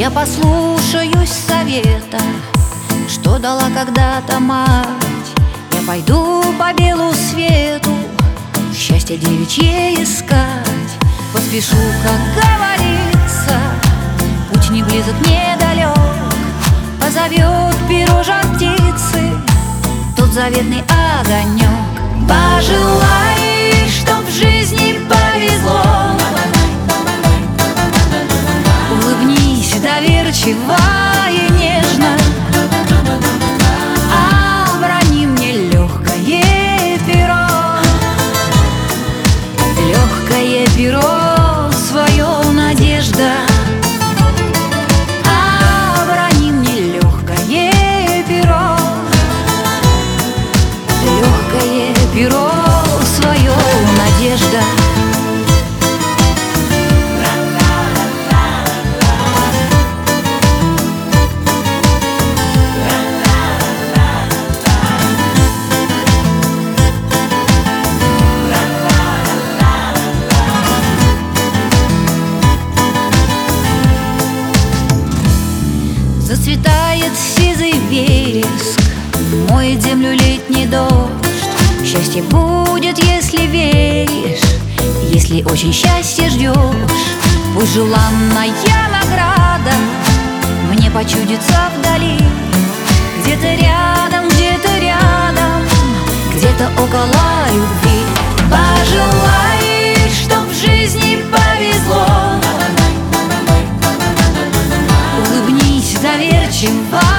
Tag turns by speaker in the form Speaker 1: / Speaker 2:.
Speaker 1: Я послушаюсь совета, что дала когда-то мать. Я пойду по белу свету счастье девичье искать. Поспешу, как говорится, путь не близок, не далек. Позовет перо жар птицы тот заветный огонек. Пожелай, чтоб в жизни повезло. Улыбнись доверчиво и нежно, оброни мне легкое перо. Легкое перо свое, надежда. Оброни мне легкое перо. Легкое перо свое, надежда. Зацветает сизый вереск, моет землю летний дождь. Счастье будет, если веришь, если очень счастье ждешь. Пусть желанная награда мне почудится вдали, где-то рядом, где-то около любви. Пожелай, чтоб в жизни повезло. Улыбнись доверчиво